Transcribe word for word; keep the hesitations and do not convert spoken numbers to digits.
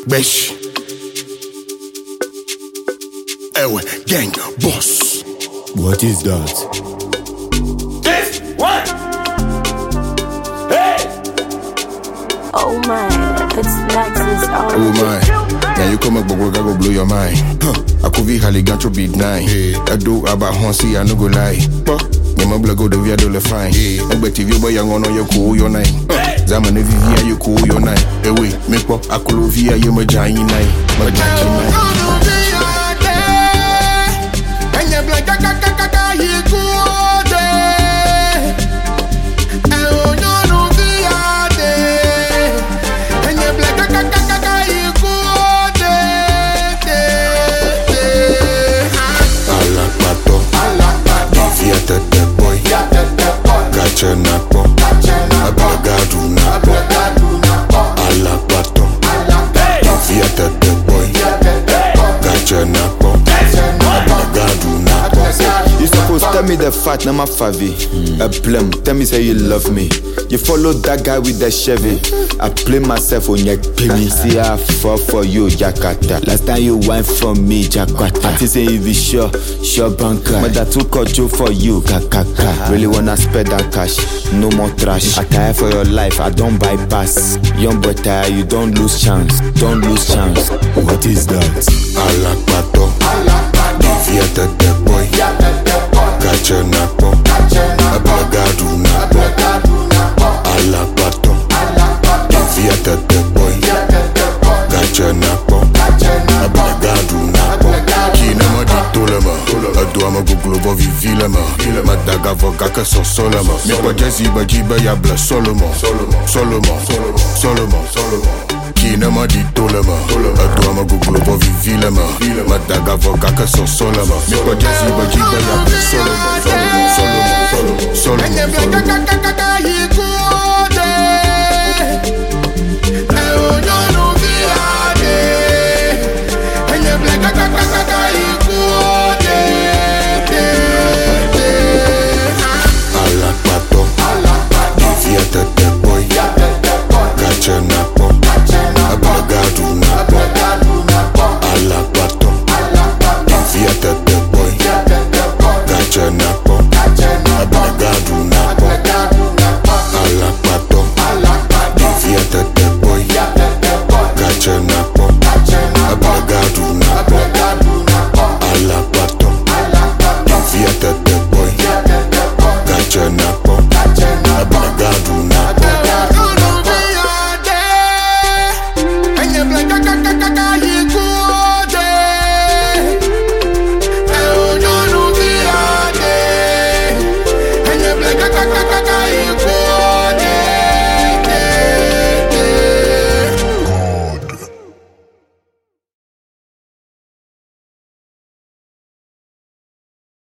Besh. Ewe, gang, boss. What is that? This one. Hey. Oh my, it's Lexus. Oh, Oh my. Now you come up, but we're gonna blow your mind. Huh. I could be Holly got to be nine. I do about Honsi, I no go lie. But my blood go the via dole fine. But if you boy young on your cool your nine. Zaman via you cool your nine. Away, make up I could via you my giant nine. My giant nine. Gotcha napo, abagadu napo, alapato, fiata the boy, gotcha napo, abagadu napo. You supposed tell me the fact, na my favi. A plum, tell me say you love me. You follow that guy with the Chevy. I play myself on your penny. See I fall for you, Jakarta. Last time you went for me, Jakarta. I think say you be sure, sure banker. But that took a joke for you, kakaka. Really wanna spend that cash, no more trash. I tire for your life, I don't bypass. Young boy tire, you don't lose chance, don't lose chance. What is that? Alapato, fiata the boy, gotcha napo, abagadu napo, alapato, fiata the boy, gotcha napo, abagadu napo. Kinama di tolema, adouama go globo vivilema, madaga voka so solema. Mi kwa jazzy bajiba ya bla solomon, solomon, solomon, solomon. Kinama di tolema, adouama go globo vivilema, madaga voka so solema. Mi kwa jazzy bajiba ya bla solomon, solomon, solomon, solomon.